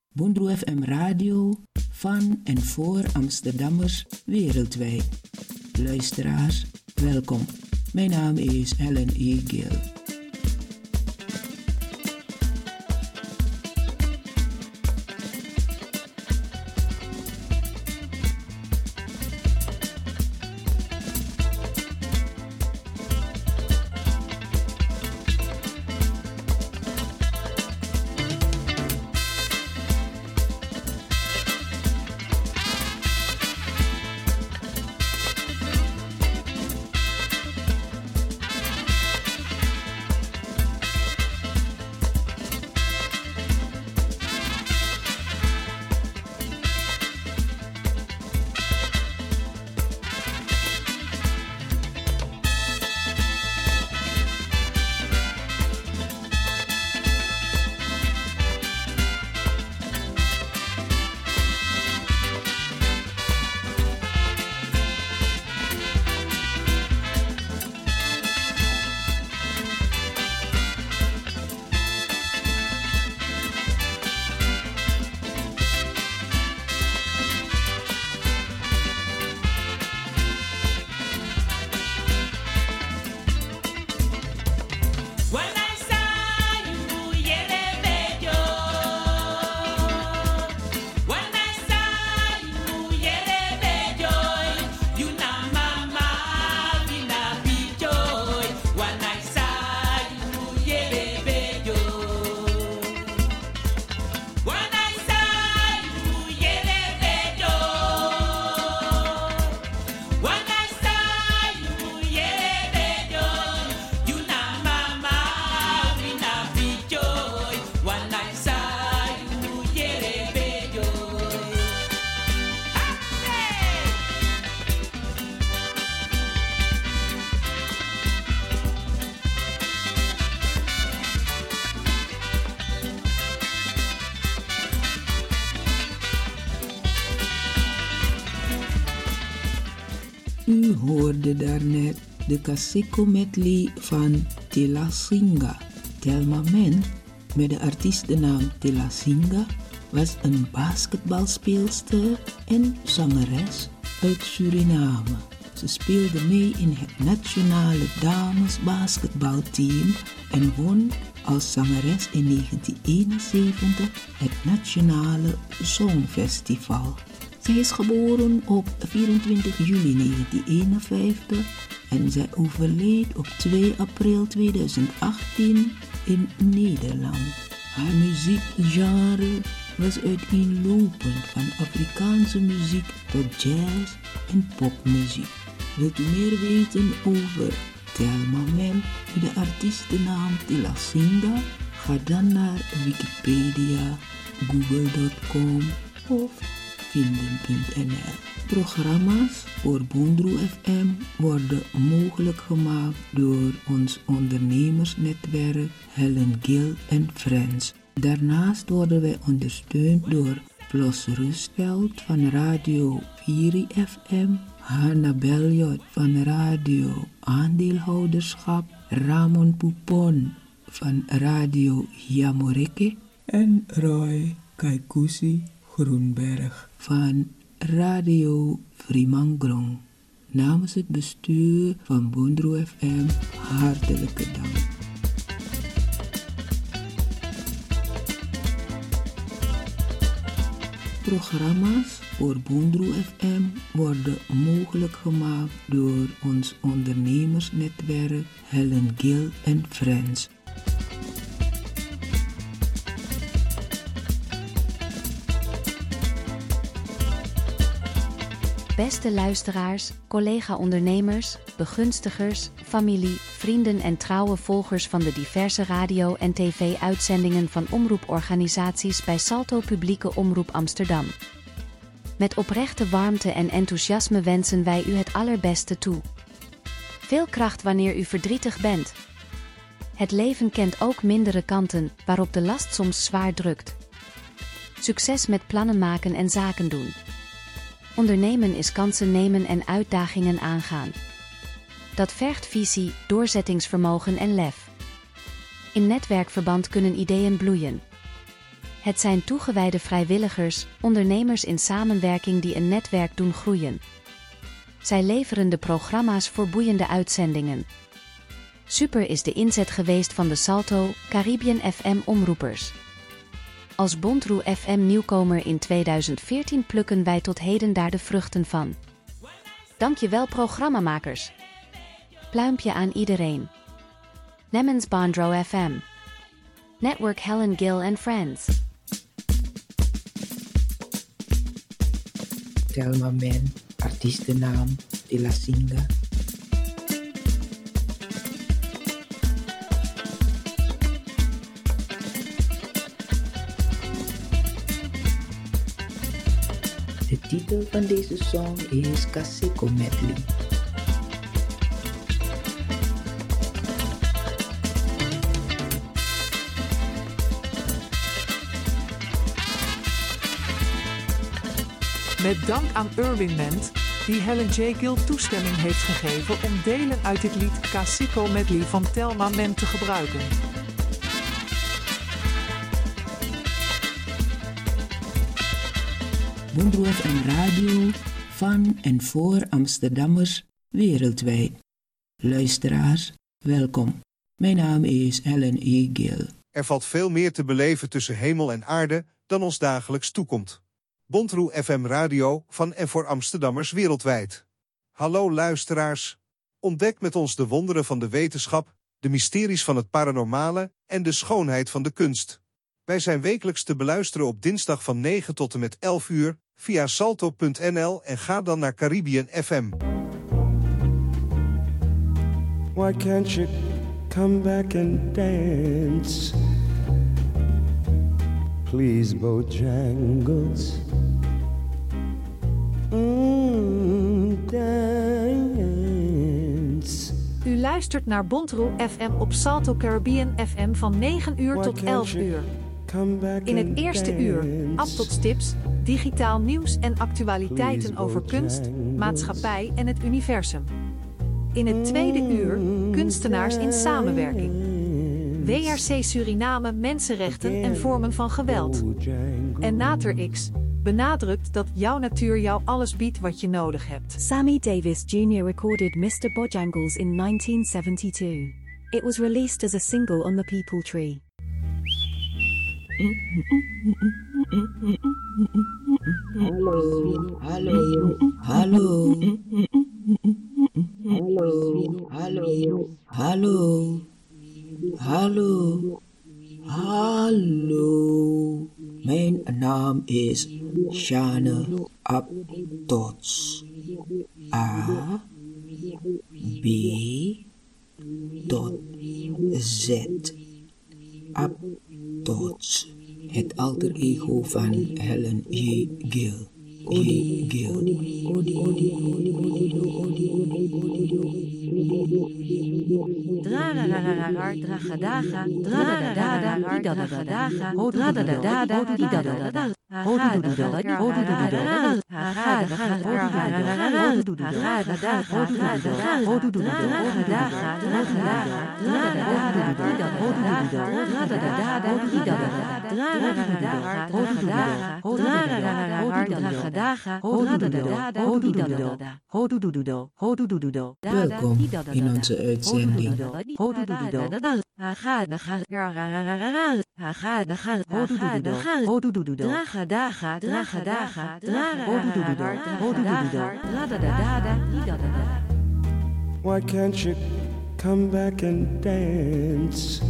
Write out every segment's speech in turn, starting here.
Bondro FM Radio van en voor Amsterdammers wereldwijd. Luisteraars, welkom. Mijn naam is Helen E. Gill. U hoorde daarnet de Kaseko medley van Tela Singa. Thelma Men, met de artiestennaam Tela Singa, was een basketbalspeelster en zangeres uit Suriname. Ze speelde mee in het nationale damesbasketbalteam en won als zangeres in 1971 het Nationale Songfestival. Zij is geboren op 24 juli 1951 en zij overleed op 2 april 2018 in Nederland. Haar muziekgenre was uiteenlopend van Afrikaanse muziek tot jazz en popmuziek. Wilt u meer weten over Thelma Men met de artiestennaam Tela Singa? Ga dan naar Wikipedia, google.com of vinden.nl. Programma's voor Bondro FM worden mogelijk gemaakt door ons ondernemersnetwerk Helen Gill & Friends. Daarnaast worden wij ondersteund door Plus Rustveld van Radio Viri FM, Hanna Beljot van Radio Aandeelhouderschap, Ramon Poupon van Radio Yamoreke en Roy Kaikusi Groenberg van Radio Vrimangrong. Namens het bestuur van Bondro FM hartelijke dank. Programma's voor Bondro FM worden mogelijk gemaakt door ons ondernemersnetwerk Helen Gill & Friends. Beste luisteraars, collega-ondernemers, begunstigers, familie, vrienden en trouwe volgers van de diverse radio- en tv-uitzendingen van omroeporganisaties bij Salto Publieke Omroep Amsterdam. Met oprechte warmte en enthousiasme wensen wij u het allerbeste toe. Veel kracht wanneer u verdrietig bent. Het leven kent ook mindere kanten, waarop de last soms zwaar drukt. Succes met plannen maken en zaken doen. Ondernemen is kansen nemen en uitdagingen aangaan. Dat vergt visie, doorzettingsvermogen en lef. In netwerkverband kunnen ideeën bloeien. Het zijn toegewijde vrijwilligers, ondernemers in samenwerking die een netwerk doen groeien. Zij leveren de programma's voor boeiende uitzendingen. Super is de inzet geweest van de Salto, Caribbean FM omroepers. Als Bontroe FM nieuwkomer in 2014 plukken wij tot heden daar de vruchten van. Dankjewel programmamakers. Pluimpje aan iedereen. Namens Bondro FM. Network Helen Gill and Friends. Thelma Men, artiestennaam De La Singa. De titel van deze song is Kaseko Medley. Met dank aan Irwin Ment, die Helen J. Gill toestemming heeft gegeven om delen uit dit lied Kaseko Medley van Thelma Men te gebruiken. Bontroe FM Radio van en voor Amsterdammers wereldwijd. Luisteraars, welkom. Mijn naam is Helen E. Gill. Er valt veel meer te beleven tussen hemel en aarde dan ons dagelijks toekomt. Bontroe FM Radio van en voor Amsterdammers wereldwijd. Hallo luisteraars. Ontdek met ons de wonderen van de wetenschap, de mysteries van het paranormale en de schoonheid van de kunst. Wij zijn wekelijks te beluisteren op dinsdag van 9 tot en met 11 uur via salto.nl en ga dan naar Caribbean FM. Why can't you come back and dance? Please, Bojangles. Dance. U luistert naar Bontroe FM op Salto Caribbean FM van 9 uur tot 11 uur. In het eerste uur, Aptotstips, digitaal nieuws en actualiteiten over kunst, maatschappij en het universum. In het tweede uur, kunstenaars in samenwerking. WRC Suriname, mensenrechten en vormen van geweld. En Nater X benadrukt dat jouw natuur jou alles biedt wat je nodig hebt. Sammy Davis Jr. recorded Mr. Bojangles in 1972. It was released as a single on the People Tree. Hallo, hallo, hallo, hallo, hallo, hallo, hallo, hallo. Mijn naam is Shane Aptots. A, B, tot Z. Aptots. Het alter ego van Helen J. Gill. J. Gill. Welkom in onze uitzending. Why can't you come back and dance?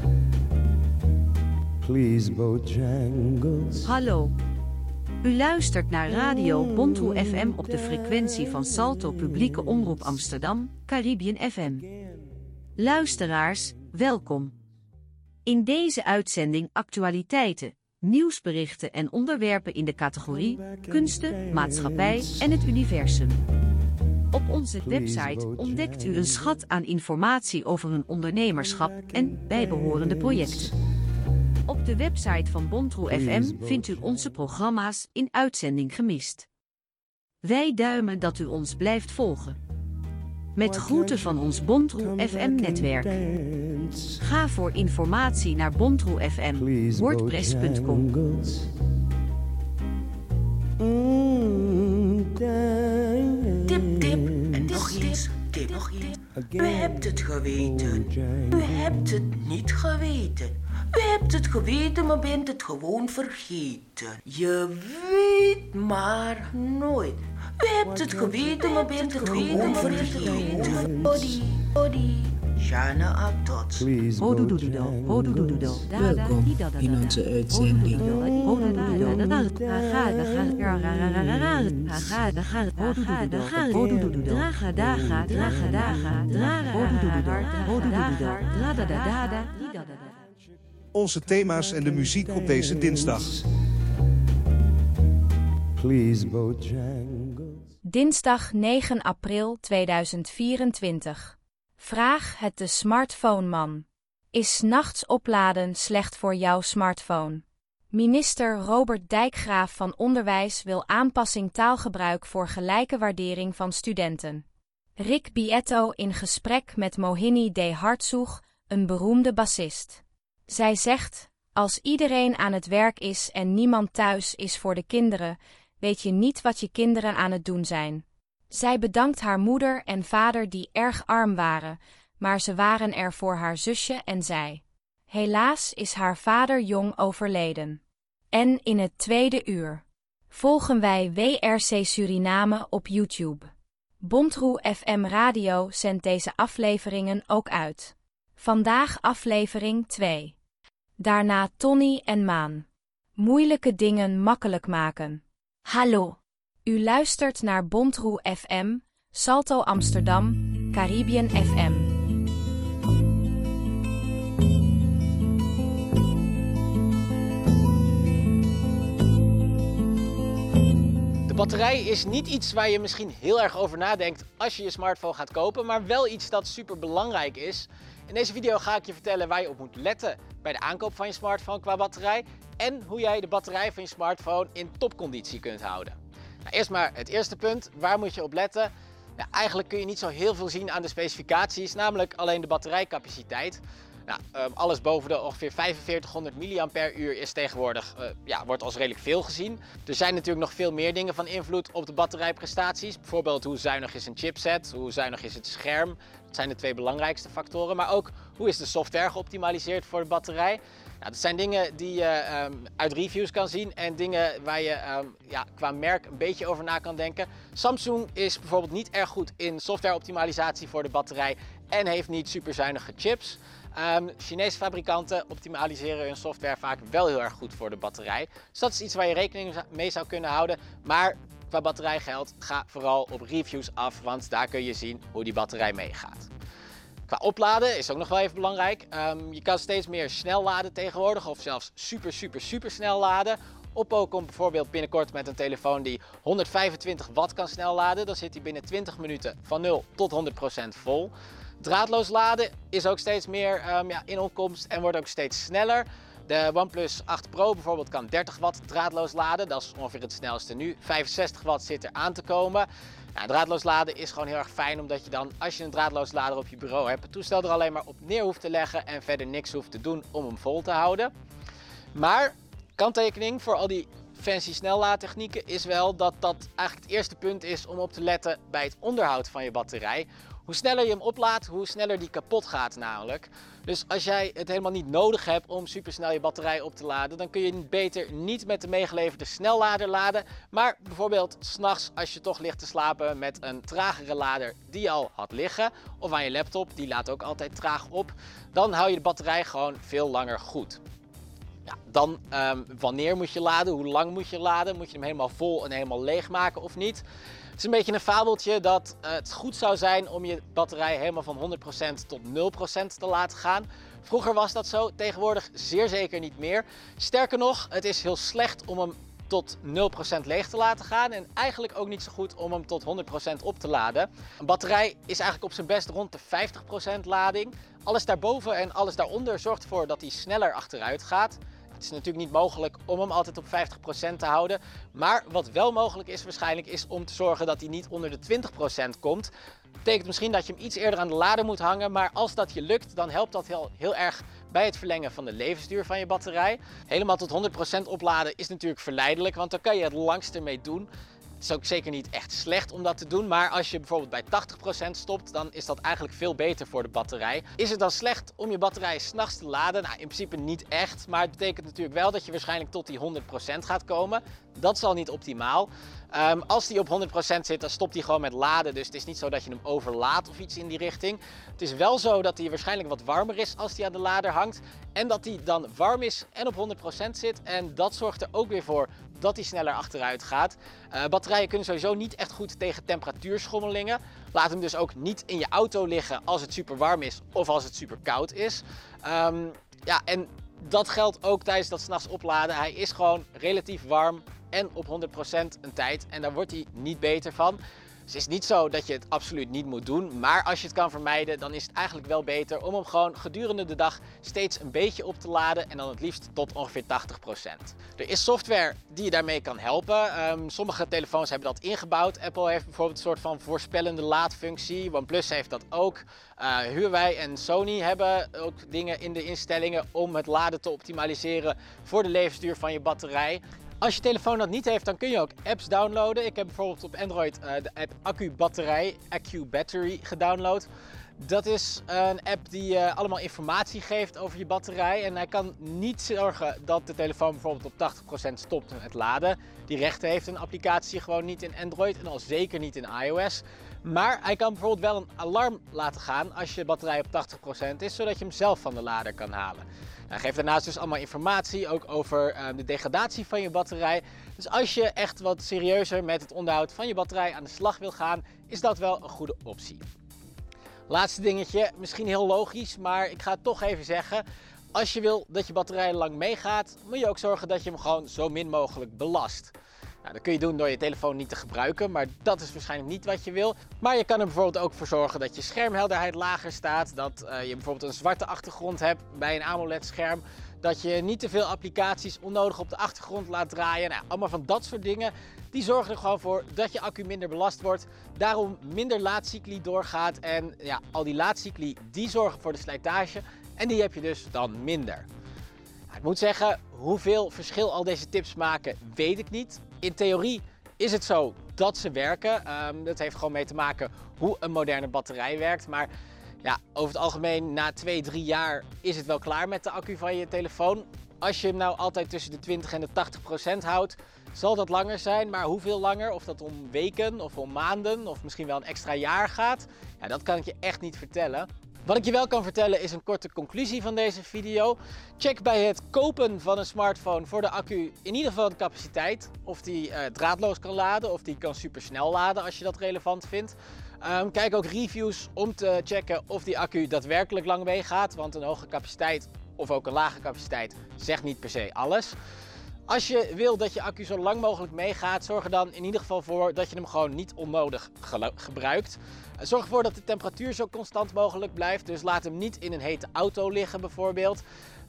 Please, Bojangles. Hallo. U luistert naar Radio Bontroe FM op de frequentie van Salto Publieke Omroep Amsterdam, Caribbean FM. Luisteraars, welkom. In deze uitzending actualiteiten, nieuwsberichten en onderwerpen in de categorie kunsten, maatschappij en het universum. Op onze website ontdekt u een schat aan informatie over hun ondernemerschap en bijbehorende projecten. Op de website van Bontroe FM vindt u onze programma's in uitzending gemist. Wij duimen dat u ons blijft volgen. Met groeten van ons Bontroe FM-netwerk. Ga voor informatie naar Bontroe FM, wordpress.com. Tip, en nog iets, tip. U hebt het geweten. U hebt het niet geweten. U hebt het geweten, maar bent het gewoon vergeten. Je weet maar nooit. U hebt het geweten, maar bent het gewoon vergeten. Odi. Shana Atot. Welkom in onze uitzending. Onze thema's en de muziek op deze dinsdag. Dinsdag 9 april 2024. Vraag het de smartphone-man. Is 's nachts opladen slecht voor jouw smartphone? Minister Robert Dijkgraaf van Onderwijs wil aanpassing taalgebruik voor gelijke waardering van studenten. Rick Bietto in gesprek met Mohini D. Hartsoeg, een beroemde bassist. Zij zegt, als iedereen aan het werk is en niemand thuis is voor de kinderen, weet je niet wat je kinderen aan het doen zijn. Zij bedankt haar moeder en vader die erg arm waren, maar ze waren er voor haar zusje en zij. Helaas is haar vader jong overleden. En in het tweede uur volgen wij WRC Suriname op YouTube. Bontroe FM Radio zendt deze afleveringen ook uit. Vandaag aflevering 2. Daarna Tony en Maan. Moeilijke dingen makkelijk maken. Hallo. U luistert naar Bontroe FM, Salto Amsterdam, Caribbean FM. De batterij is niet iets waar je misschien heel erg over nadenkt als je je smartphone gaat kopen, maar wel iets dat super belangrijk is. In deze video ga ik je vertellen waar je op moet letten bij de aankoop van je smartphone qua batterij en hoe jij de batterij van je smartphone in topconditie kunt houden. Nou, eerst maar het eerste punt, waar moet je op letten? Nou, eigenlijk kun je niet zo heel veel zien aan de specificaties, namelijk alleen de batterijcapaciteit. Nou, alles boven de ongeveer 4500 mAh is tegenwoordig, wordt als redelijk veel gezien. Er zijn natuurlijk nog veel meer dingen van invloed op de batterijprestaties. Bijvoorbeeld hoe zuinig is een chipset, hoe zuinig is het scherm. Dat zijn de twee belangrijkste factoren. Maar ook hoe is de software geoptimaliseerd voor de batterij. Nou, dat zijn dingen die je uit reviews kan zien en dingen waar je qua merk een beetje over na kan denken. Samsung is bijvoorbeeld niet erg goed in softwareoptimalisatie voor de batterij en heeft niet superzuinige chips. Chinese fabrikanten optimaliseren hun software vaak wel heel erg goed voor de batterij. Dus dat is iets waar je rekening mee zou kunnen houden. Maar qua batterijgeld, ga vooral op reviews af, want daar kun je zien hoe die batterij meegaat. Qua opladen is ook nog wel even belangrijk. Je kan steeds meer snel laden tegenwoordig of zelfs super snel laden. Oppo komt bijvoorbeeld binnenkort met een telefoon die 125 watt kan snel laden. Dan zit hij binnen 20 minuten van 0 tot 100% vol. Draadloos laden is ook steeds meer in opkomst en wordt ook steeds sneller. De OnePlus 8 Pro bijvoorbeeld kan 30 watt draadloos laden. Dat is ongeveer het snelste nu. 65 watt zit er aan te komen. Nou, draadloos laden is gewoon heel erg fijn, omdat je dan, als je een draadloos lader op je bureau hebt, het toestel er alleen maar op neer hoeft te leggen en verder niks hoeft te doen om hem vol te houden. Maar kanttekening voor al die fancy snellaadtechnieken is wel dat dat eigenlijk het eerste punt is om op te letten bij het onderhoud van je batterij. Hoe sneller je hem oplaadt, hoe sneller die kapot gaat namelijk. Dus als jij het helemaal niet nodig hebt om supersnel je batterij op te laden, dan kun je beter niet met de meegeleverde snellader laden. Maar bijvoorbeeld 's nachts als je toch ligt te slapen met een tragere lader die je al had liggen. Of aan je laptop, die laat ook altijd traag op. Dan hou je de batterij gewoon veel langer goed. Ja, dan wanneer moet je laden, hoe lang moet je laden? Moet je hem helemaal vol en helemaal leeg maken of niet? Het is een beetje een fabeltje dat het goed zou zijn om je batterij helemaal van 100% tot 0% te laten gaan. Vroeger was dat zo, tegenwoordig zeer zeker niet meer. Sterker nog, het is heel slecht om hem tot 0% leeg te laten gaan en eigenlijk ook niet zo goed om hem tot 100% op te laden. Een batterij is eigenlijk op zijn best rond de 50% lading. Alles daarboven en alles daaronder zorgt ervoor dat hij sneller achteruit gaat. Het is natuurlijk niet mogelijk om hem altijd op 50% te houden. Maar wat wel mogelijk is waarschijnlijk is om te zorgen dat hij niet onder de 20% komt. Dat betekent misschien dat je hem iets eerder aan de lader moet hangen. Maar als dat je lukt, dan helpt dat heel erg bij het verlengen van de levensduur van je batterij. Helemaal tot 100% opladen is natuurlijk verleidelijk, want dan kan je het langst ermee doen. Het is ook zeker niet echt slecht om dat te doen, maar als je bijvoorbeeld bij 80% stopt, dan is dat eigenlijk veel beter voor de batterij. Is het dan slecht om je batterij 's nachts te laden? Nou, in principe niet echt, maar het betekent natuurlijk wel dat je waarschijnlijk tot die 100% gaat komen. Dat is al niet optimaal. Als die op 100% zit, dan stopt hij gewoon met laden, dus het is niet zo dat je hem overlaadt of iets in die richting. Het is wel zo dat hij waarschijnlijk wat warmer is als hij aan de lader hangt en dat hij dan warm is en op 100% zit en dat zorgt er ook weer voor dat hij sneller achteruit gaat. Batterijen kunnen sowieso niet echt goed tegen temperatuurschommelingen. Laat hem dus ook niet in je auto liggen als het super warm is of als het super koud is. En dat geldt ook tijdens dat 's nachts opladen. Hij is gewoon relatief warm en op 100% een tijd en daar wordt hij niet beter van. Dus het is niet zo dat je het absoluut niet moet doen, maar als je het kan vermijden, dan is het eigenlijk wel beter om hem gewoon gedurende de dag steeds een beetje op te laden en dan het liefst tot ongeveer 80%. Er is software die je daarmee kan helpen. Sommige telefoons hebben dat ingebouwd. Apple heeft bijvoorbeeld een soort van voorspellende laadfunctie. OnePlus heeft dat ook. Huawei en Sony hebben ook dingen in de instellingen om het laden te optimaliseren voor de levensduur van je batterij. Als je telefoon dat niet heeft, dan kun je ook apps downloaden. Ik heb bijvoorbeeld op Android de app AccuBattery gedownload. Dat is een app die allemaal informatie geeft over je batterij. En hij kan niet zorgen dat de telefoon bijvoorbeeld op 80% stopt met laden. Die rechten heeft een applicatie gewoon niet in Android en al zeker niet in iOS. Maar hij kan bijvoorbeeld wel een alarm laten gaan als je batterij op 80% is, zodat je hem zelf van de lader kan halen. Hij geeft daarnaast dus allemaal informatie, ook over de degradatie van je batterij. Dus als je echt wat serieuzer met het onderhoud van je batterij aan de slag wil gaan, is dat wel een goede optie. Laatste dingetje, misschien heel logisch, maar ik ga het toch even zeggen. Als je wil dat je batterij lang meegaat, moet je ook zorgen dat je hem gewoon zo min mogelijk belast. Nou, dat kun je doen door je telefoon niet te gebruiken, maar dat is waarschijnlijk niet wat je wil. Maar je kan er bijvoorbeeld ook voor zorgen dat je schermhelderheid lager staat. Dat je bijvoorbeeld een zwarte achtergrond hebt bij een AMOLED scherm. Dat je niet te veel applicaties onnodig op de achtergrond laat draaien. Nou, allemaal van dat soort dingen. Die zorgen er gewoon voor dat je accu minder belast wordt. Daarom minder laadcycli doorgaat. En ja, al die laadcycli die zorgen voor de slijtage. En die heb je dus dan minder. Ik moet zeggen, hoeveel verschil al deze tips maken, weet ik niet. In theorie is het zo dat ze werken. Dat heeft gewoon mee te maken hoe een moderne batterij werkt. Maar ja, over het algemeen na 2-3 jaar is het wel klaar met de accu van je telefoon. Als je hem nou altijd tussen de 20 en de 80% houdt, zal dat langer zijn. Maar hoeveel langer, of dat om weken of om maanden of misschien wel een extra jaar gaat, ja, dat kan ik je echt niet vertellen. Wat ik je wel kan vertellen is een korte conclusie van deze video. Check bij het kopen van een smartphone voor de accu in ieder geval de capaciteit. Of die draadloos kan laden of die kan supersnel laden als je dat relevant vindt. Kijk ook reviews om te checken of die accu daadwerkelijk lang meegaat. Want een hoge capaciteit of ook een lage capaciteit zegt niet per se alles. Als je wil dat je accu zo lang mogelijk meegaat, zorg er dan in ieder geval voor dat je hem gewoon niet onnodig gebruikt. Zorg ervoor dat de temperatuur zo constant mogelijk blijft, dus laat hem niet in een hete auto liggen bijvoorbeeld.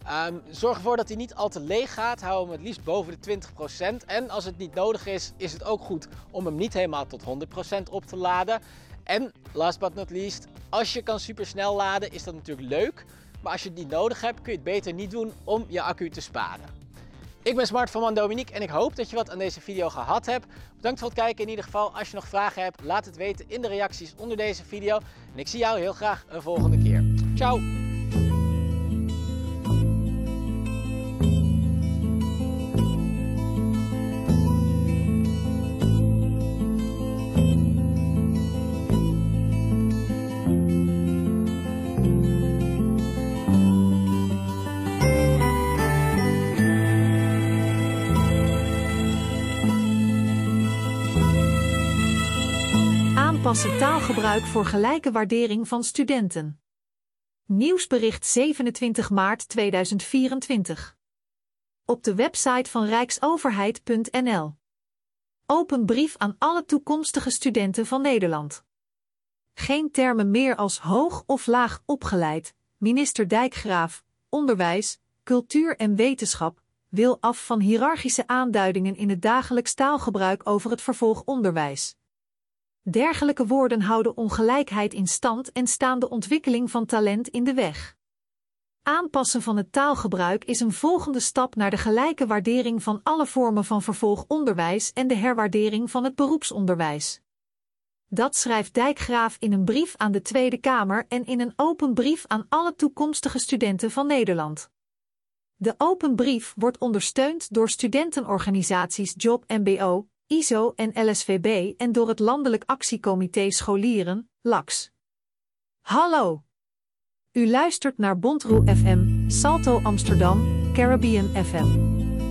Zorg ervoor dat hij niet al te leeg gaat, hou hem het liefst boven de 20%. En als het niet nodig is, is het ook goed om hem niet helemaal tot 100% op te laden. En last but not least, als je kan supersnel laden is dat natuurlijk leuk. Maar als je het niet nodig hebt, kun je het beter niet doen om je accu te sparen. Ik ben Smartphoneman Dominique en ik hoop dat je wat aan deze video gehad hebt. Bedankt voor het kijken in ieder geval. Als je nog vragen hebt, laat het weten in de reacties onder deze video. En ik zie jou heel graag een volgende keer. Ciao! Aanpassen taalgebruik voor gelijke waardering van studenten. Nieuwsbericht 27 maart 2024. Op de website van rijksoverheid.nl. Open brief aan alle toekomstige studenten van Nederland. Geen termen meer als hoog of laag opgeleid. Minister Dijkgraaf, Onderwijs, Cultuur en Wetenschap, wil af van hiërarchische aanduidingen in het dagelijks taalgebruik over het vervolgonderwijs. Dergelijke woorden houden ongelijkheid in stand en staan de ontwikkeling van talent in de weg. Aanpassen van het taalgebruik is een volgende stap naar de gelijke waardering van alle vormen van vervolgonderwijs en de herwaardering van het beroepsonderwijs. Dat schrijft Dijkgraaf in een brief aan de Tweede Kamer en in een open brief aan alle toekomstige studenten van Nederland. De open brief wordt ondersteund door studentenorganisaties Job MBO, ISO en LSVB en door het Landelijk Actiecomité Scholieren, LAX. Hallo! U luistert naar Bontroe FM, Salto Amsterdam, Caribbean FM.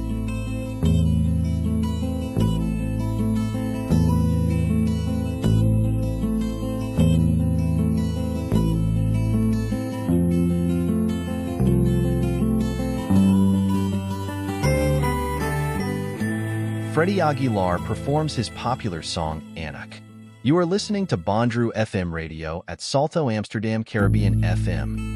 Freddie Aguilar performs his popular song, Anak. You are listening to Bondrew FM radio at Salto Amsterdam Caribbean FM.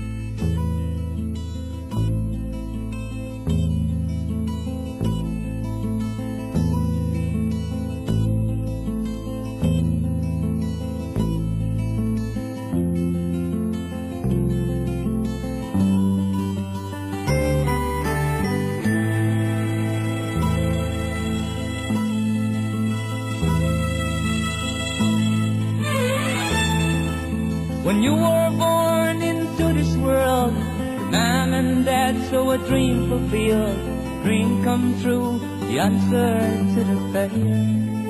When you were born into this world, Mom and Dad saw a dream fulfilled, dream come true, the answer to the prayer.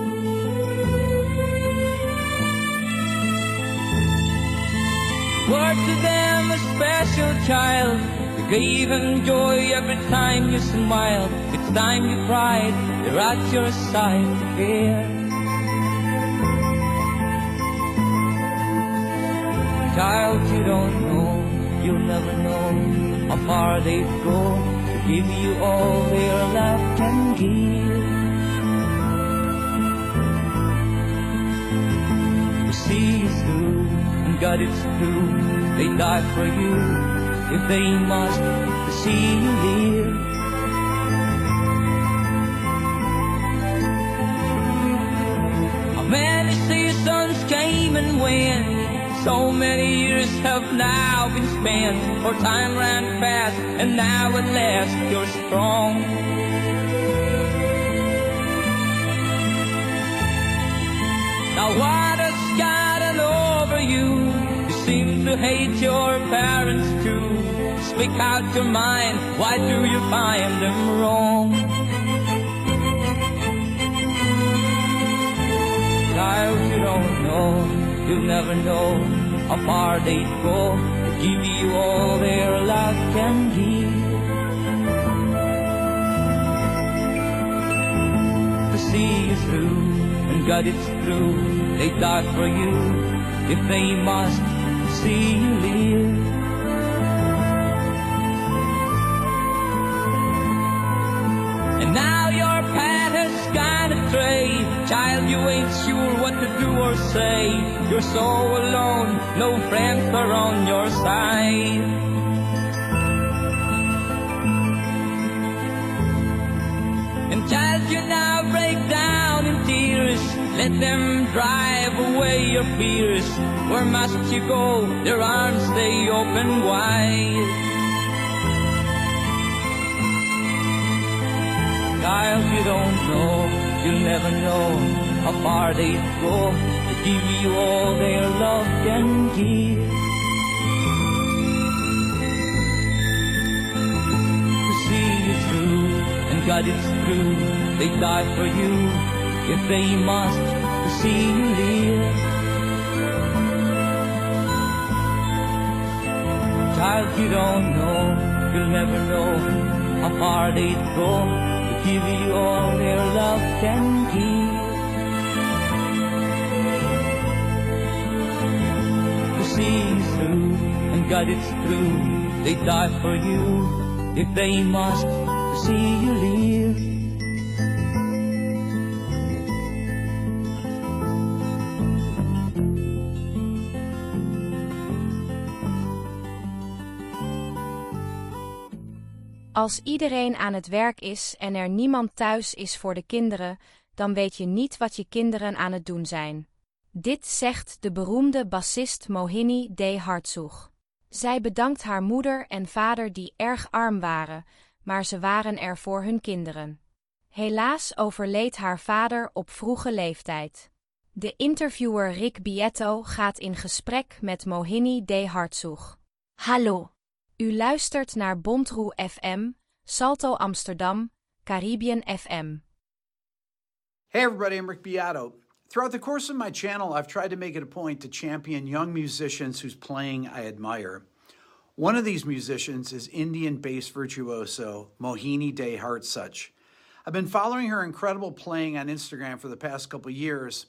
Were to them a special child, you gave them joy every time you smiled. Each time you cried, they're at your side to care. Child, you don't know, you'll never know how far they'd go to give you all their love can give. To see you through, and God it's true, they die for you if they must, to see you live. How many seasons came and went, so many years have now been spent, for time ran fast, and now at last you're strong. Now what has gotten over you? You seem to hate your parents too. Speak out your mind, why do you find them wrong? Child, you don't know, you'll never know how far they'd go to give you all their love can give. To see you through, and God it's true, they die for you if they must, see you live. And now your path has gone astray, child, you ain't sure what to do or say. You're so alone, no friends are on your side. And child, you now break down in tears, let them drive away your fears. Where must you go? Their arms stay open wide. Child, you don't know, you'll never know how far they'd go to give you all their love can give. To see you through, and God it's true, they die for you if they must, to see you live. Child, you don't know, you'll never know how far they'd go, give you all their love can give. To see you through, and God it's true, they die for you if they must, to see you live. Als iedereen aan het werk is en er niemand thuis is voor de kinderen, dan weet je niet wat je kinderen aan het doen zijn. Dit zegt de beroemde bassist Mohini De Hartsoeg. Zij bedankt haar moeder en vader die erg arm waren, maar ze waren er voor hun kinderen. Helaas overleed haar vader op vroege leeftijd. De interviewer Rick Bietto gaat in gesprek met Mohini De Hartsoeg. Hallo. U luistert naar Bondroe FM, Salto Amsterdam, Caribbean FM. Hey everybody, I'm Rick Beato. Throughout the course of my channel, I've tried to make it a point to champion young musicians whose playing I admire. One of these musicians is Indian bass virtuoso Mohini De Hartsoeg. I've been following her incredible playing on Instagram for the past couple years.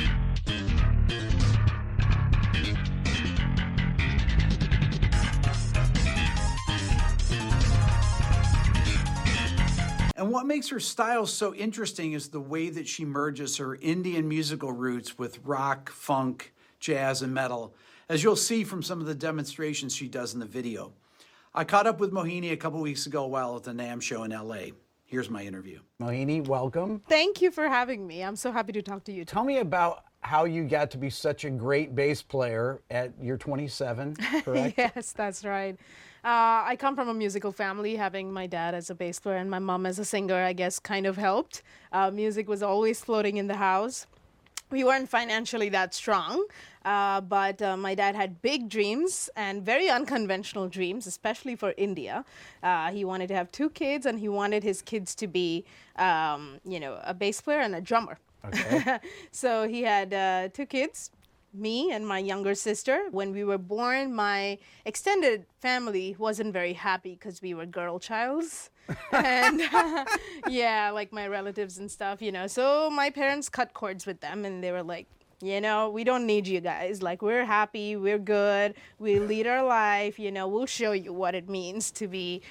And what makes her style so interesting is the way that she merges her Indian musical roots with rock, funk, jazz, and metal, as you'll see from some of the demonstrations she does in the video. I caught up with Mohini a couple weeks ago while at the NAMM show in LA. Here's my interview. Mohini, welcome. Thank you for having me. I'm so happy to talk to you. Tell me about how you got to be such a great bass player at you're 27, correct? Yes, that's right. I come from a musical family. Having my dad as a bass player and my mom as a singer, I guess, kind of helped. Music was always floating in the house. We weren't financially that strong, but my dad had big dreams and very unconventional dreams, especially for India. He wanted to have 2 kids, and he wanted his kids to be, a bass player and a drummer. Okay. So he had 2 kids, me and my younger sister. When we were born, my extended family wasn't very happy because we were girl childs. And yeah, like my relatives and stuff, So my parents cut cords with them, and they were like, we don't need you guys. Like, we're happy, we're good, we lead our life, we'll show you what it means to be,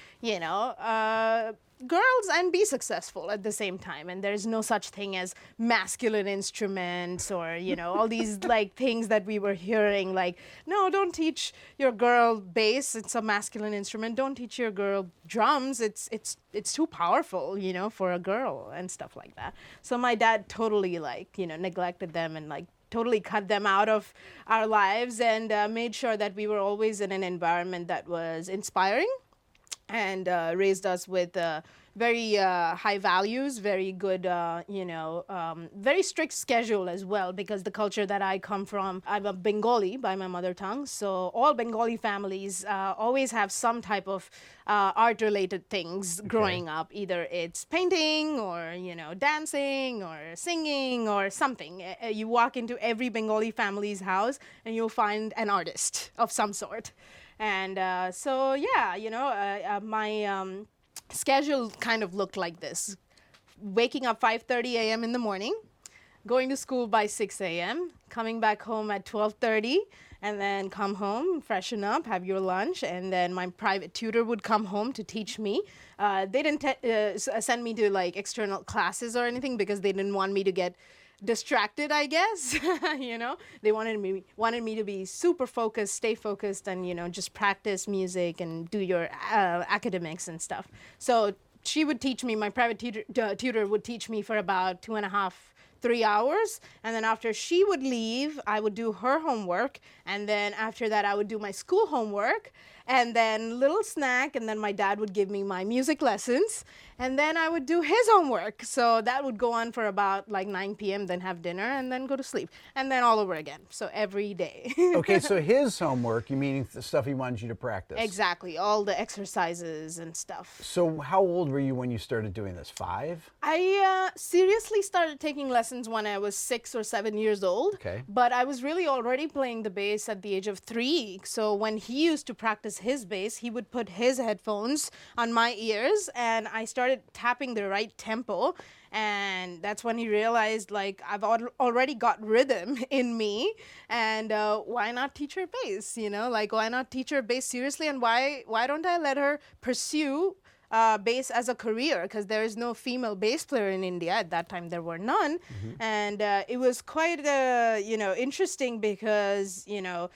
girls and be successful at the same time. And there's no such thing as masculine instruments or, all these like things that we were hearing, like, no, don't teach your girl bass, it's a masculine instrument. Don't teach your girl drums, it's too powerful, for a girl and stuff like that. So my dad totally neglected them and totally cut them out of our lives and made sure that we were always in an environment that was inspiring and raised us with very high values, very good, very strict schedule as well, because the culture that I come from, I'm a Bengali by my mother tongue, so all Bengali families always have some type of art-related things growing up. Either it's painting or, dancing or singing or something. You walk into every Bengali family's house and you'll find an artist of some sort. And my schedule kind of looked like this. Waking up 5:30 a.m. in the morning, going to school by 6 a.m., coming back home at 12:30, and then come home, freshen up, have your lunch, and then my private tutor would come home to teach me. They didn't send me to external classes or anything because they didn't want me to get distracted, I guess. They wanted me to be super focused, stay focused, and just practice music and do your academics and stuff. So she would teach me. My private tutor would teach me for about 2.5, 3 hours, and then after she would leave, I would do her homework, and then after that I would do my school homework, and then little snack, and then my dad would give me my music lessons, and then I would do his homework. So that would go on for about 9 p.m., then have dinner, and then go to sleep, and then all over again. So every day. Okay, so his homework, you mean the stuff he wanted you to practice? Exactly, all the exercises and stuff. So how old were you when you started doing this, 5? I seriously started taking lessons when I was 6 or 7 years old. Okay. But I was really already playing the bass at the age of 3. So when he used to practice his bass, he would put his headphones on my ears, and I started tapping the right tempo. And that's when he realized, I've already got rhythm in me, and why not teach her bass? Why not teach her bass seriously, and why don't I let her pursue bass as a career, because there is no female bass player in India. At that time, there were none. Mm-hmm. And it was quite, interesting because,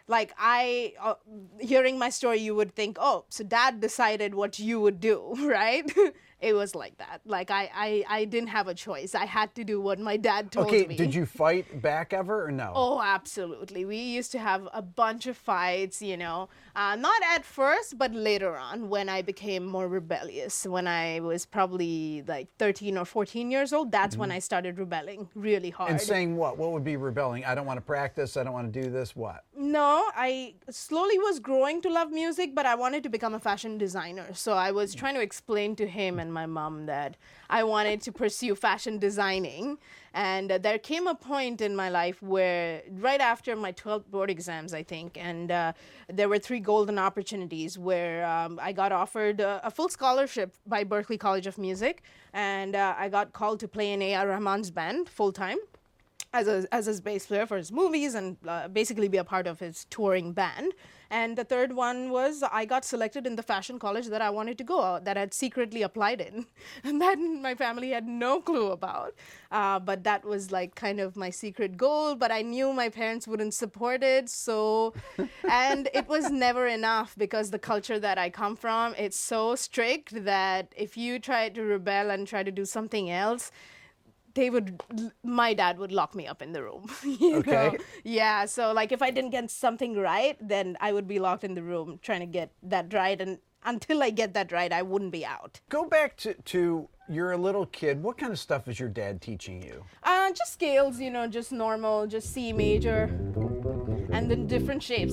like hearing my story, you would think, oh, so dad decided what you would do, right? It was like that. Like I didn't have a choice. I had to do what my dad told me. Okay, did you fight back ever or no? Oh, absolutely. We used to have a bunch of fights, not at first, but later on when I became more rebellious. When I was probably like 13 or 14 years old, that's when I started rebelling really hard. And saying what? What would be rebelling? I don't want to practice. I don't want to do this. What? No, I slowly was growing to love music, but I wanted to become a fashion designer. So I was trying to explain to him and my mom that I wanted to pursue fashion designing. And there came a point in my life where right after my 12th board exams, I think, and there were 3 golden opportunities where I got offered a full scholarship by Berklee College of Music. And I got called to play in A.R. Rahman's band full-time as his bass player for his movies and basically be a part of his touring band. And the third one was I got selected in the fashion college that I wanted to go, that I had secretly applied in. And that my family had no clue about. But that was like kind of my secret goal. But I knew my parents wouldn't support it. And it was never enough because the culture that I come from, it's so strict that if you try to rebel and try to do something else, my dad would lock me up in the room. You know? Yeah, so like if I didn't get something right, then I would be locked in the room trying to get that right. And until I get that right, I wouldn't be out. Go back to you're a little kid. What kind of stuff is your dad teaching you? Just scales, just normal, just C major, and then different shapes.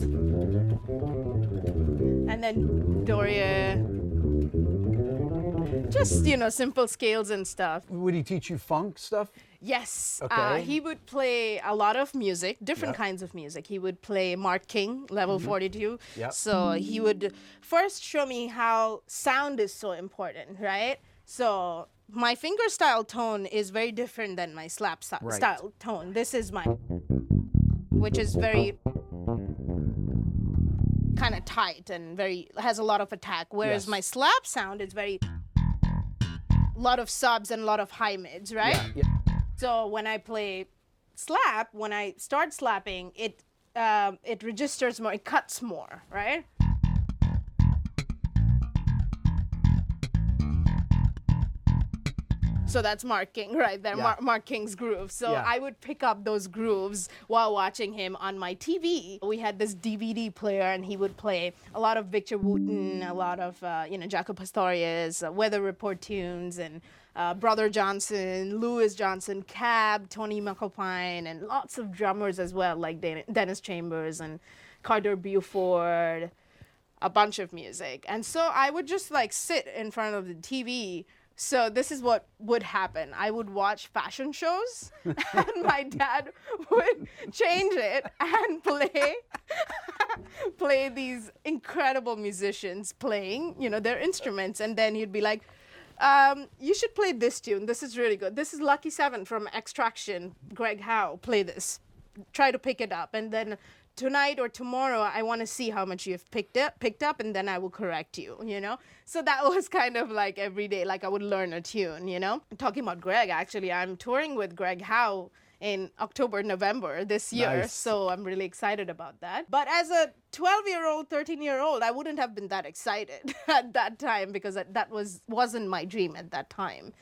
And then Dorian. Just, simple scales and stuff. Would he teach you funk stuff? Yes. Okay. He would play a lot of music, different kinds of music. He would play Mark King, level 42. Yep. So he would first show me how sound is so important, right? So my finger style tone is very different than my slap style tone. This is mine, which is very kind of tight and has a lot of attack, whereas my slap sound is very lot of subs and a lot of high mids, right? Yeah. So when I play slap, when I start slapping, it registers more, it cuts more, right? So that's Mark King right there, Mark King's groove. So I would pick up those grooves while watching him on my TV. We had this DVD player and he would play a lot of Victor Wooten, a lot of, Jaco Pastorius, Weather Report tunes, and Brother Johnson, Louis Johnson, Cab, Tony McAlpine, and lots of drummers as well, like Dennis Chambers and Carter Beauford, a bunch of music. And so I would just like sit in front of the TV. So this is what would happen. I would watch fashion shows and my dad would change it and play these incredible musicians playing, their instruments. And then he'd be like, you should play this tune. This is really good. This is Lucky 7 from Extraction. Greg Howe, play this. Try to pick it up. And then tonight or tomorrow, I want to see how much you've picked up, and then I will correct you, So that was kind of like every day, like I would learn a tune, Talking about Greg, actually, I'm touring with Greg Howe in October, November this year. Nice. So I'm really excited about that. But as a 12-year-old, 13-year-old, I wouldn't have been that excited at that time because that wasn't my dream at that time.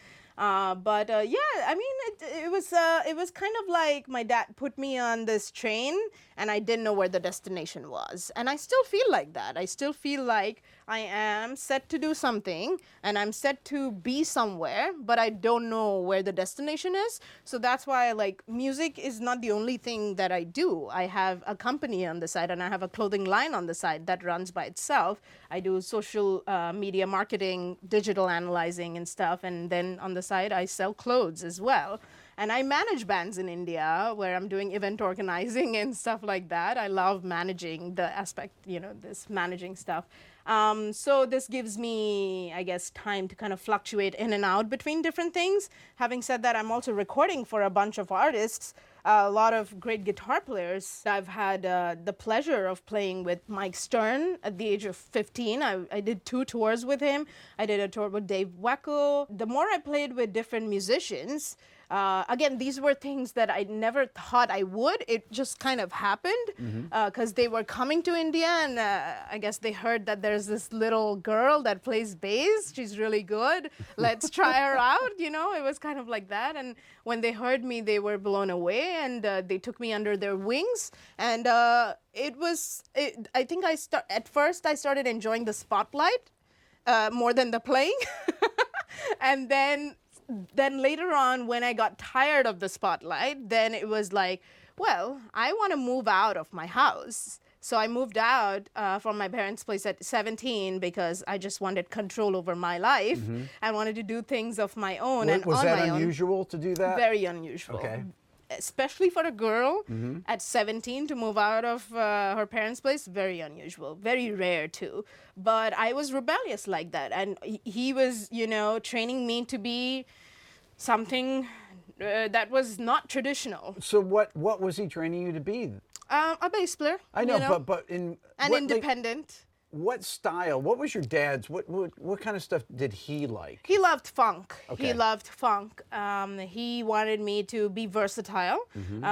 It was kind of like my dad put me on this train and I didn't know where the destination was. And I still feel like that. I still feel like I am set to do something and I'm set to be somewhere, but I don't know where the destination is. So that's why music is not the only thing that I do. I have a company on the side and I have a clothing line on the side that runs by itself. I do social media marketing, digital analyzing and stuff. And then on the side, I sell clothes as well. And I manage bands in India where I'm doing event organizing and stuff like that. I love managing the aspect, this managing stuff. So this gives me, I guess, time to kind of fluctuate in and out between different things. Having said that, I'm also recording for a bunch of artists, a lot of great guitar players. I've had the pleasure of playing with Mike Stern at the age of 15. I did 2 tours with him. I did a tour with Dave Wacko. The more I played with different musicians, again, these were things that I never thought I would. It just kind of happened because they were coming to India, and I guess they heard that there's this little girl that plays bass. She's really good. Let's try her out. You know, it was kind of like that. And when they heard me, they were blown away, and they took me under their wings. And I think at first I started enjoying the spotlight more than the playing. And then later on, when I got tired of the spotlight, then it was like, well, I want to move out of my house. So I moved out from my parents' place at 17 because I just wanted control over my life. I wanted to do things of my own and on my own. Was that unusual to do that? Very unusual. Okay. Especially for a girl at 17 to move out of her parents' place, very unusual, very rare too. But I was rebellious like that. And he was, you know, training me to be something that was not traditional. So what was he training you to be? A bass player. I know, but independent. What style? What was your dad's? What kind of stuff did he like? He loved funk. Okay. He loved funk. He wanted me to be versatile.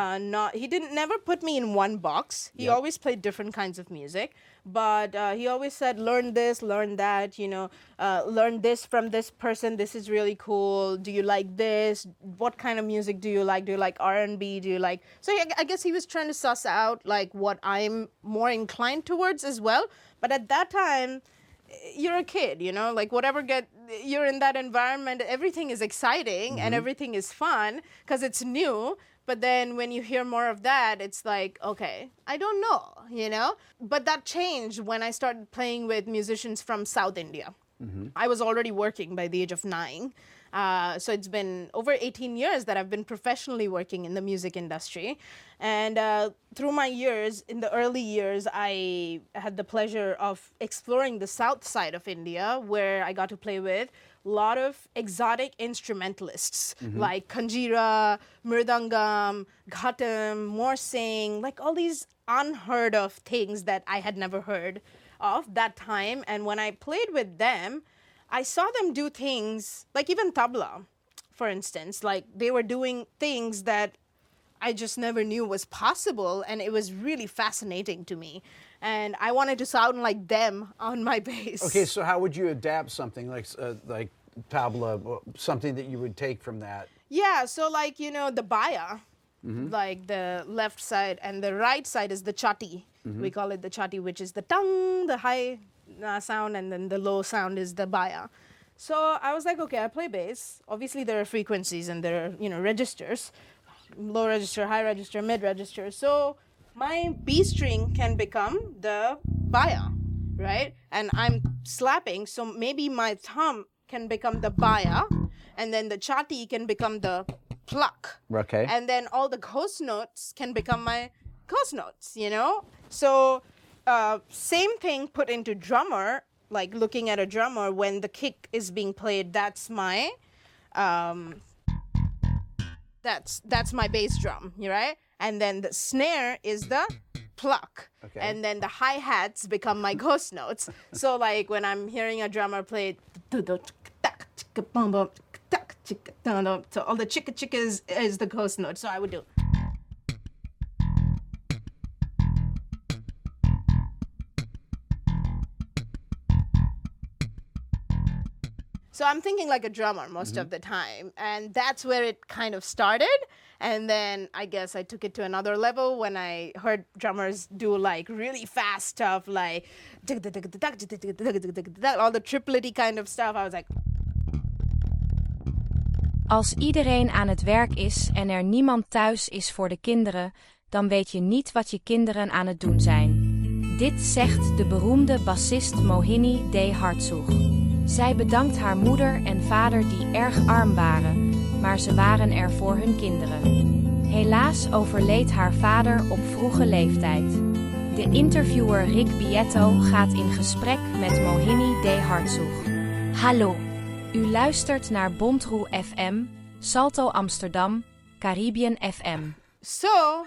He didn't never put me in one box. He always played different kinds of music. But he always said, learn this, learn that, you know, learn this from this person. This is really cool. Do you like this? What kind of music do you like? Do you like R&B? Do you like... So I guess he was trying to suss out like what I'm more inclined towards as well. But at that time, you're a kid, you know, like you're in that environment, everything is exciting and everything is fun because it's new. But then when you hear more of that, it's like, okay, I don't know, you know. But that changed when I started playing with musicians from South India. I was already working by the age of 9. So it's been over 18 years that I've been professionally working in the music industry. And through my years, in the early years, I had the pleasure of exploring the south side of India, where I got to play with a lot of exotic instrumentalists like Kanjira, Mridangam, Ghatam, Morsing, like all these unheard of things that I had never heard of that time. And when I played with them, I saw them do things, like even tabla, for instance, like they were doing things that I just never knew was possible, and it was really fascinating to me. And I wanted to sound like them on my bass. Okay, so how would you adapt something like tabla, something that you would take from that? Yeah, so like, you know, the baya, like the left side, and the right side is the chati. We call it the chati, which is the tang, the high sound, and then the low sound is the baya. So I was like, okay, I play bass. Obviously there are frequencies and there are, you know, registers, low register, high register, mid register. So my B string can become the baya, right? And I'm slapping, so maybe my thumb can become the baya, and then the chati can become the pluck. Okay. And then all the ghost notes can become my ghost notes, you know? So same thing put into drummer, like looking at a drummer, when the kick is being played, that's my that's my bass drum, right? And then the snare is the pluck. Okay. And then the hi-hats become my ghost notes. So like when I'm hearing a drummer play, so all the chicka is the ghost note. So I would do. So I'm thinking like a drummer most of the time. And that's where it kind of started. And then I guess I took it to another level when I heard drummers do like really fast stuff, like all the triplet-y kind of stuff. I was like... Als iedereen aan het werk is en er niemand thuis is voor de kinderen, dan weet je niet wat je kinderen aan het doen zijn. Dit zegt de beroemde bassist Mohini De Hartsoeg. Zij bedankt haar moeder en vader die erg arm waren, maar ze waren er voor hun kinderen. Helaas overleed haar vader op vroege leeftijd. De interviewer Rick Bietto gaat in gesprek met Mohini D. Hartsoeg. Hallo, u luistert naar Bontroe FM, Salto Amsterdam, Caribbean FM. So,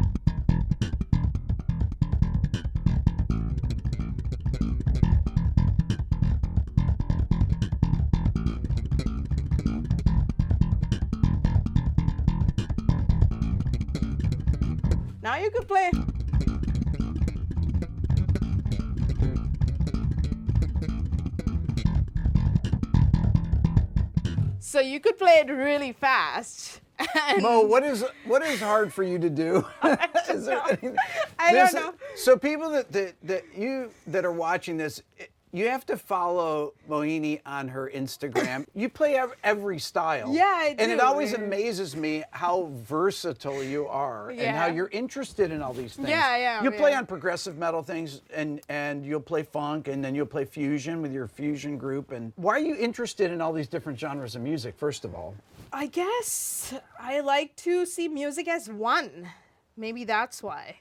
now you can play. So you could play it really fast. Mo, what is hard for you to do? I don't know. So people that are watching this, you have to follow Mohini on her Instagram. You play every style. Yeah, I do. And it always amazes me how versatile you are and how you're interested in all these things. Yeah. You play on progressive metal things and you'll play funk and then you'll play fusion with your fusion group. And why are you interested in all these different genres of music, first of all? I guess I like to see music as one. Maybe that's why.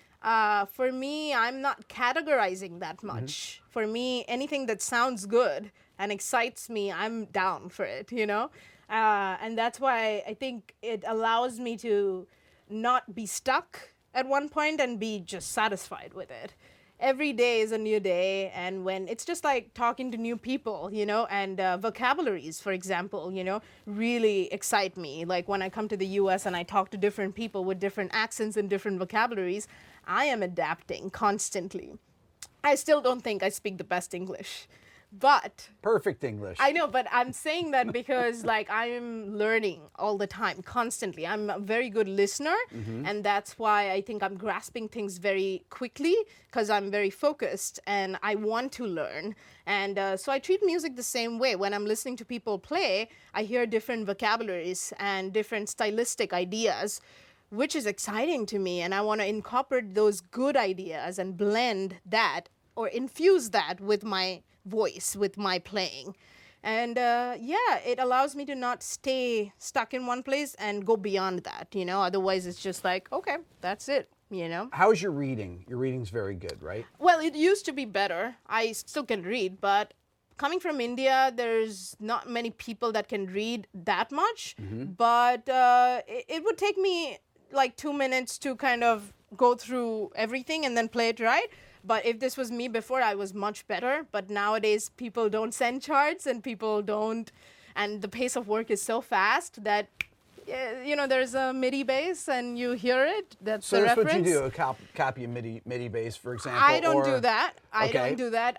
For me, I'm not categorizing that much. For me, anything that sounds good and excites me, I'm down for it, you know? And that's why I think it allows me to not be stuck at one point and be just satisfied with it. Every day is a new day, and when it's just like talking to new people, you know, and vocabularies, for example, you know, really excite me. Like when I come to the US and I talk to different people with different accents and different vocabularies, I am adapting constantly. I still don't think I speak the best English, but... Perfect English. I know, but I'm saying that because like I'm learning all the time, constantly. I'm a very good listener, and that's why I think I'm grasping things very quickly because I'm very focused and I want to learn. And so I treat music the same way. When I'm listening to people play, I hear different vocabularies and different stylistic ideas, which is exciting to me, and I want to incorporate those good ideas and blend that or infuse that with my voice, with my playing. And it allows me to not stay stuck in one place and go beyond that, you know? Otherwise, it's just like, okay, that's it, you know? How's your reading? Your reading's very good, right? Well, it used to be better. I still can read, but coming from India, there's not many people that can read that much. But it would take me like 2 minutes to kind of go through everything and then play it right. But if this was me before, I was much better. But nowadays, people don't send charts and people don't, and the pace of work is so fast that, you know, there's a MIDI bass and you hear it. That's the reference. So that's what you do, copy a MIDI bass, for example? I don't do that. I don't do that.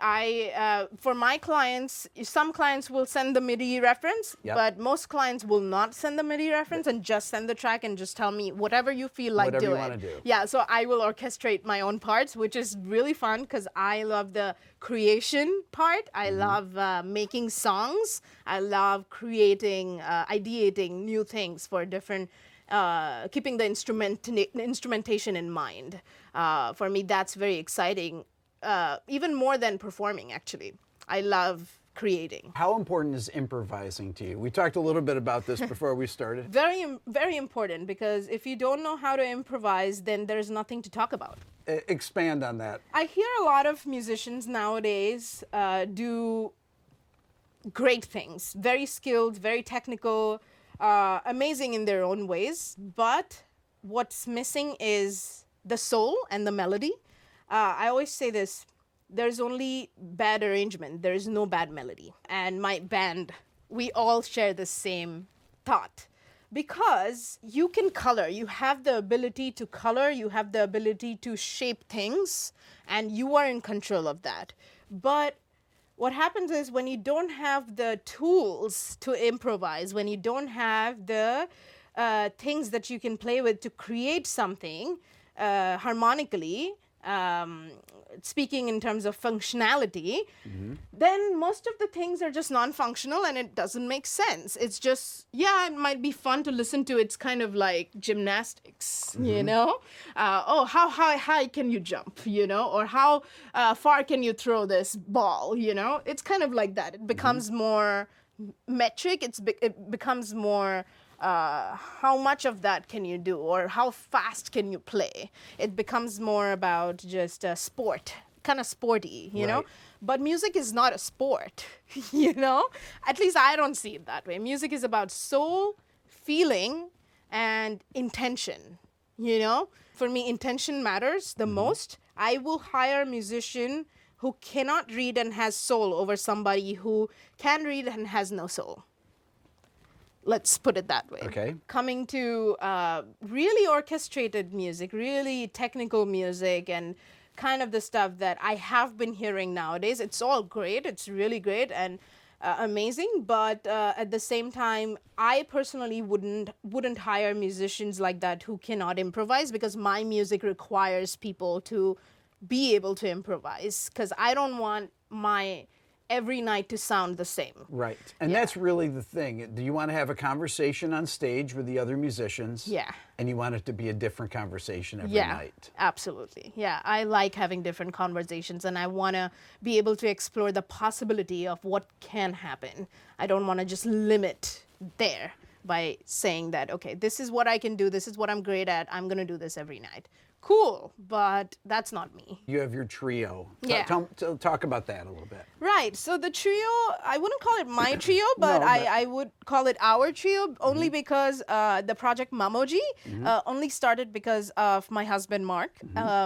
For my clients, some clients will send the MIDI reference, but most clients will not send the MIDI reference and just send the track and just tell me whatever you feel like doing. Whatever you want to do. Yeah, so I will orchestrate my own parts, which is really fun because I love the creation part. I love making songs. I love creating, ideating new things for different, keeping the instrumentation in mind. For me, that's very exciting. Even more than performing, actually. I love creating. How important is improvising to you? We talked a little bit about this before we started. Very, very important, because if you don't know how to improvise, then there's nothing to talk about. Expand on that. I hear a lot of musicians nowadays do great things, very skilled, very technical, amazing in their own ways, but what's missing is the soul and the melody. I always say this, there's only bad arrangement, there is no bad melody. And my band, we all share the same thought. Because you can color, you have the ability to color, you have the ability to shape things, and you are in control of that. But what happens is when you don't have the tools to improvise, when you don't have the things that you can play with to create something harmonically, speaking in terms of functionality, then most of the things are just non-functional and it doesn't make sense. It's just, yeah, it might be fun to listen to. It's kind of like gymnastics, you know? How high can you jump, you know? Or how far can you throw this ball, you know? It's kind of like that. It becomes more metric. It becomes more how much of that can you do, or how fast can you play? It becomes more about just a sport, kind of sporty, you know? But music is not a sport, you know? At least I don't see it that way. Music is about soul, feeling, and intention, you know? For me, intention matters the most. I will hire a musician who cannot read and has soul over somebody who can read and has no soul. Let's put it that way. Okay. Coming to really orchestrated music, really technical music, and kind of the stuff that I have been hearing nowadays, it's all great. It's really great and amazing. But at the same time, I personally wouldn't hire musicians like that who cannot improvise, because my music requires people to be able to improvise, because I don't want my every night to sound the same. Right. And that's really the thing. Do you want to have a conversation on stage with the other musicians? Yeah. And you want it to be a different conversation every night? Absolutely. Yeah, I like having different conversations, and I want to be able to explore the possibility of what can happen. I don't want to just limit there by saying that, okay, this is what I can do, this is what I'm great at, I'm going to do this every night. Cool, but that's not me. You have your trio. Yeah. Talk about that a little bit. Right, so the trio, I wouldn't call it my trio, but I would call it our trio, only because the project Mamoji only started because of my husband, Mark.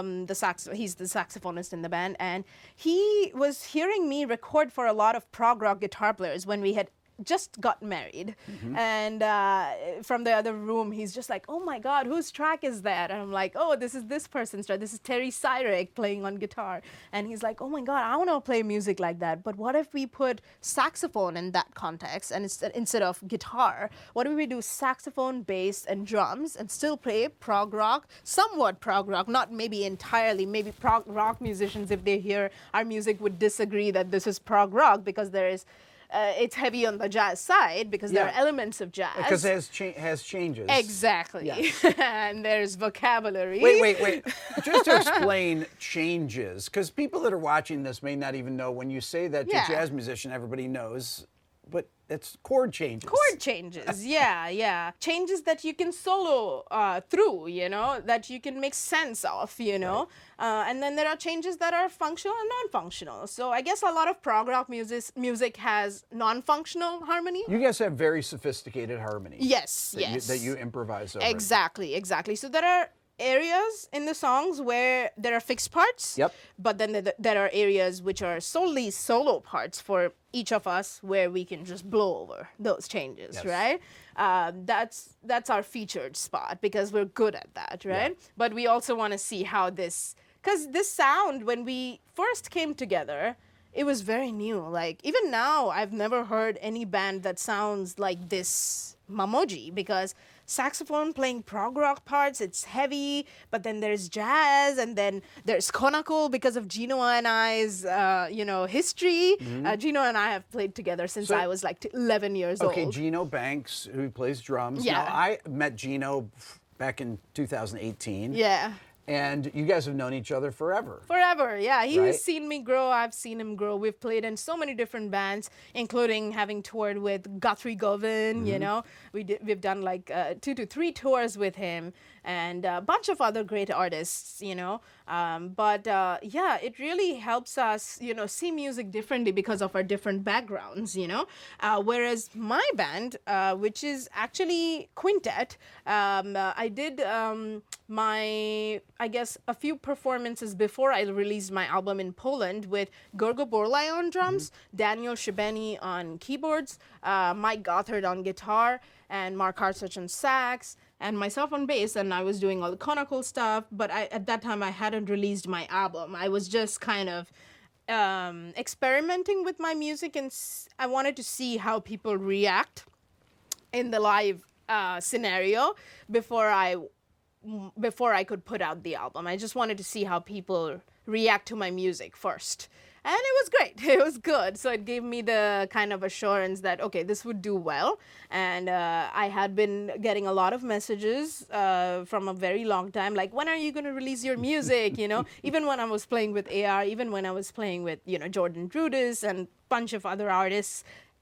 He's the saxophonist in the band, and he was hearing me record for a lot of prog rock guitar players when we had just got married. And from the other room, he's just like, oh my God, whose track is that? And I'm like, oh, this is this person's track. This is Terry Cyrek playing on guitar. And he's like, oh my God, I want to play music like that. But what if we put saxophone in that context, and instead of guitar? What if we do saxophone, bass, and drums, and still play prog rock, somewhat prog rock, not maybe entirely. Maybe prog rock musicians, if they hear our music, would disagree that this is prog rock, because there is it's heavy on the jazz side, because there are elements of jazz. Because it has changes. Exactly. Yes. And there's vocabulary. Wait. Just to explain changes, because people that are watching this may not even know, when you say that to a jazz musician, everybody knows, but it's chord changes. Chord changes, yeah. Changes that you can solo through, you know, that you can make sense of, you know. And then there are changes that are functional and non-functional. So I guess a lot of prog rock music has non-functional harmony. You guys have very sophisticated harmony. Yes. That you improvise over. Exactly. So there are areas in the songs where there are fixed parts, but then there are areas which are solely solo parts for each of us, where we can just blow over those changes, right? That's our featured spot, because we're good at that, right? But we also want to see how because this sound, when we first came together, it was very new. Like, even now, I've never heard any band that sounds like this Mamoji, because saxophone playing prog rock parts, it's heavy, but then there's jazz, and then there's Konakol because of Gino and I's, history. Gino and I have played together since I was like 11 years old. Okay, Gino Banks, who plays drums. Yeah. Now, I met Gino back in 2018. Yeah. And you guys have known each other forever. Forever, yeah. He's seen me grow. I've seen him grow. We've played in so many different bands, including having toured with Guthrie Govan, you know. We've done like 2 to 3 tours with him, and a bunch of other great artists, you know. It really helps us, you know, see music differently because of our different backgrounds, you know. Whereas my band, which is actually Quintet, I did a few performances before I released my album in Poland with Gorgo Borlai on drums, Daniel Shibeni on keyboards, Mike Gothard on guitar, and Mark Hartsuch on sax, and myself on bass, and I was doing all the Konakol stuff, but at that time I hadn't released my album. I was just kind of experimenting with my music, and I wanted to see how people react in the live scenario before I could put out the album. I just wanted to see how people react to my music first. And it was great. It was good. So it gave me the kind of assurance that, okay, this would do well. And I had been getting a lot of messages from a very long time, like, when are you going to release your music? You know, even when I was playing with AR, even when I was playing with, you know, Jordan Rudess and a bunch of other artists,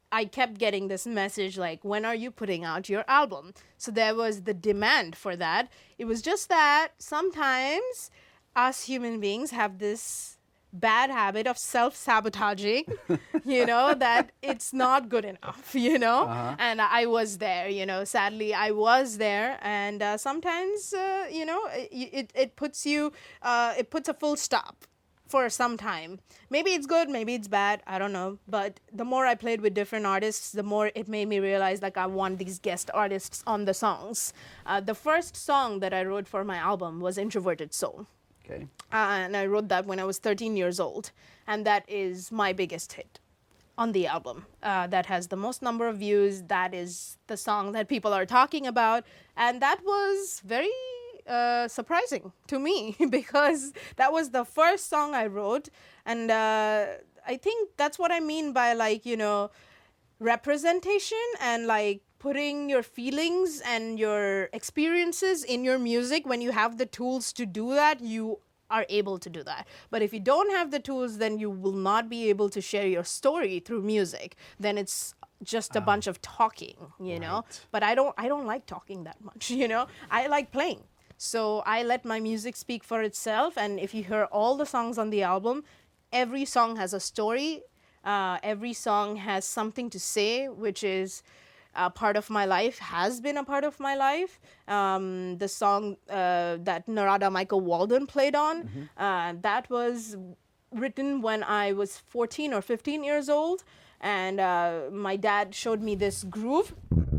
I kept getting this message like, when are you putting out your album? So there was the demand for that. It was just that sometimes us human beings have this bad habit of self-sabotaging, that it's not good enough, And I was there, sadly I was there. And sometimes, it puts a full stop for some time. Maybe it's good, maybe it's bad, I don't know. But the more I played with different artists, the more it made me realize like I want these guest artists on the songs. The first song that I wrote for my album was Introverted Soul. Okay. And I wrote that when I was 13 years old. And that is my biggest hit on the album. That has the most number of views. That is the song that people are talking about. And that was very surprising to me because that was the first song I wrote. And I think that's what I mean by representation and putting your feelings and your experiences in your music. When you have the tools to do that, you are able to do that. But if you don't have the tools, then you will not be able to share your story through music. Then it's just a bunch of talking, know. But I don't like talking that much, I like playing. So I let my music speak for itself. And if you hear all the songs on the album, every song has a story. Every song has something to say, which is part of my life, has been a part of my life. The song that Narada Michael Walden played on, that was written when I was 14 or 15 years old. And my dad showed me this groove.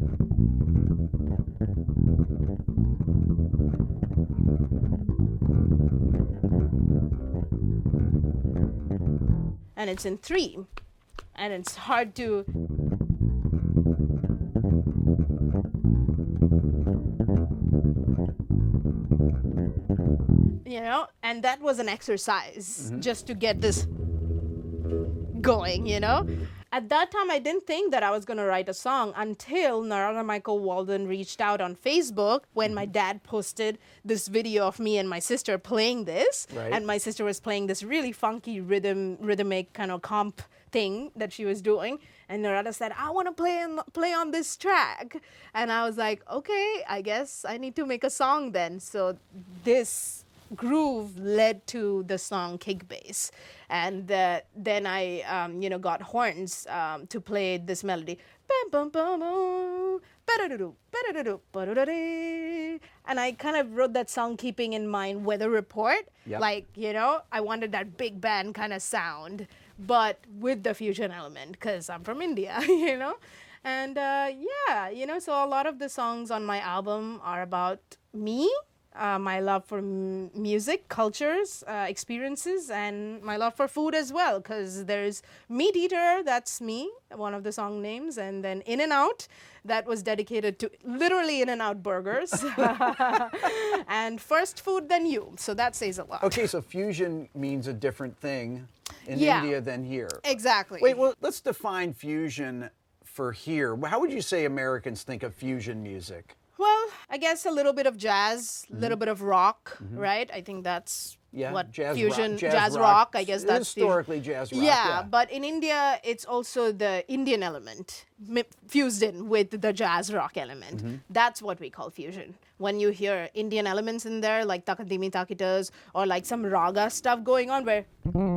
And it's in 3. And it's hard to... and that was an exercise just to get this going, At that time, I didn't think that I was going to write a song until Narada Michael Walden reached out on Facebook when my dad posted this video of me and my sister playing this. Right. And my sister was playing this really funky rhythmic kind of comp thing that she was doing. And Narada said, I want to play on this track. And I was like, okay, I guess I need to make a song then. So this groove led to the song Kick Bass. And then I, got horns to play this melody. And I kind of wrote that song keeping in mind Weather Report. Yep. I wanted that big band kind of sound, but with the fusion element, because I'm from India, And so a lot of the songs on my album are about me, my love for music, cultures, experiences, and my love for food as well, because there's Meat Eater, that's me, one of the song names, and then In and Out, that was dedicated to literally In and Out burgers, and First Food Then You, so that says a lot. Okay, so fusion means a different thing in India than here. Exactly. Wait, well, let's define fusion for here. How would you say Americans think of fusion music? Well, I guess a little bit of jazz, a little bit of rock, right? I think that's what fusion, jazz rock. I guess that's historically jazz rock. Yeah, but in India, it's also the Indian element fused in with the jazz rock element. That's what we call fusion. When you hear Indian elements in there, like Takadimi Takitas, or like some raga stuff going on where...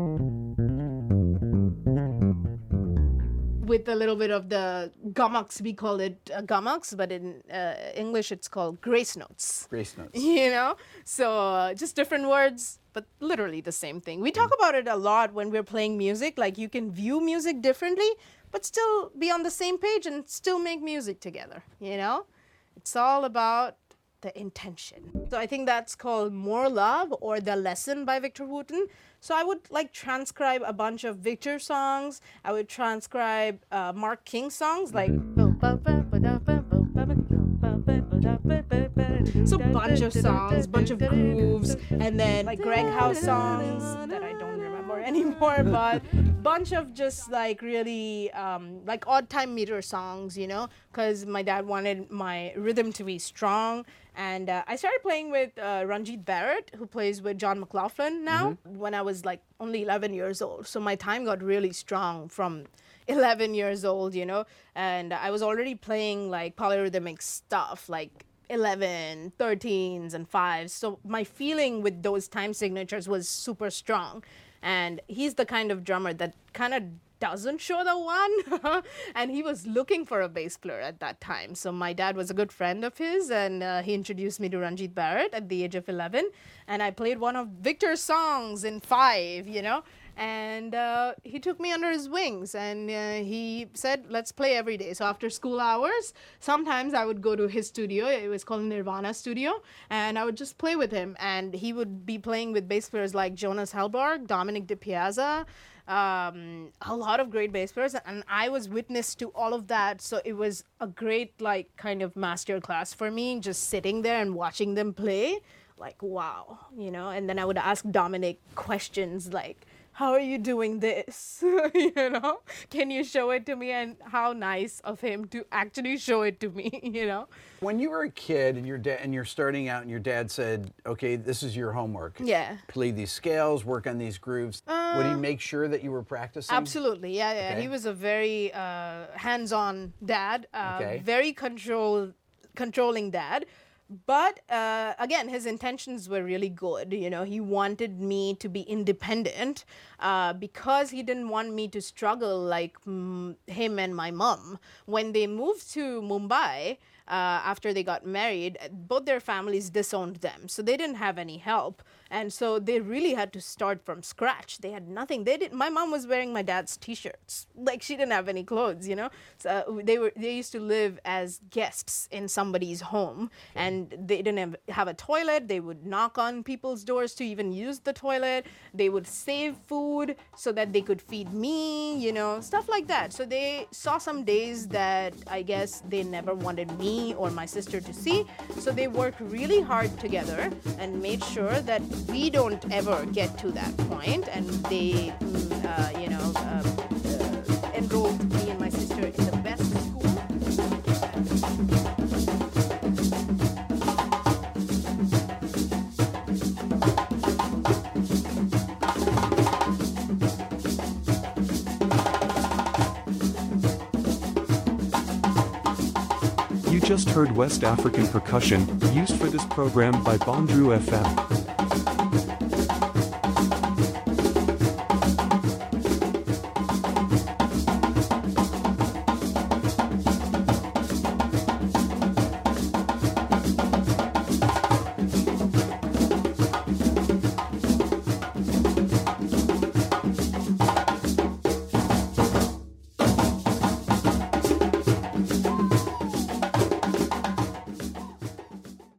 with a little bit of the gamaks, we call it gamaks, but in English it's called grace notes. Grace notes. So just different words, but literally the same thing. We talk about it a lot when we're playing music, like you can view music differently, but still be on the same page and still make music together, It's all about the intention. So I think that's called More Love or The Lesson by Victor Wooten. So I would transcribe a bunch of Victor songs. I would transcribe Mark King songs like so bunch of songs, bunch of grooves, and then Greg House songs that I don't remember anymore, but bunch of just really odd time meter songs, because my dad wanted my rhythm to be strong. And I started playing with Ranjit Barrett, who plays with John McLaughlin now, when I was only 11 years old. So my time got really strong from 11 years old, you know, and I was already playing like polyrhythmic stuff, like 11, 13s, and 5s. So my feeling with those time signatures was super strong. And he's the kind of drummer that kind of doesn't show the one. And he was looking for a bass player at that time. So my dad was a good friend of his, and he introduced me to Ranjit Barrett at the age of 11. And I played one of Victor's songs in 5, you know. And he took me under his wings, and he said, let's play every day. So after school hours, sometimes I would go to his studio. It was called Nirvana Studio, and I would just play with him. And he would be playing with bass players like Jonas Hellborg, Dominic DiPiazza, a lot of great bass players, and I was witness to all of that. So it was a great, like, kind of master class for me, just sitting there and watching them play. Like, wow, you know. And then I would ask Dominic questions like, how are you doing this? You know, can you show it to me? And how nice of him to actually show it to me, you know. When you were a kid and you're starting out and your dad said, okay, this is your homework. Yeah. Play these scales, work on these grooves. Would he make sure that you were practicing? Absolutely, yeah. Okay. He was a very hands-on dad, very controlling dad. But again, his intentions were really good. You know, he wanted me to be independent because he didn't want me to struggle like him and my mom. When they moved to Mumbai, after they got married, both their families disowned them. So they didn't have any help. And so they really had to start from scratch. They had nothing. My mom was wearing my dad's t-shirts. Like, she didn't have any clothes, you know. So they used to live as guests in somebody's home, and they didn't have a toilet. They would knock on people's doors to even use the toilet. They would save food so that they could feed me, you know, stuff like that. So they saw some days that I guess they never wanted me or my sister to see. So they worked really hard together and made sure that we don't ever get to that point. And they, enrolled me and my sister in the best school. You just heard West African percussion, used for this program by Bondru FM.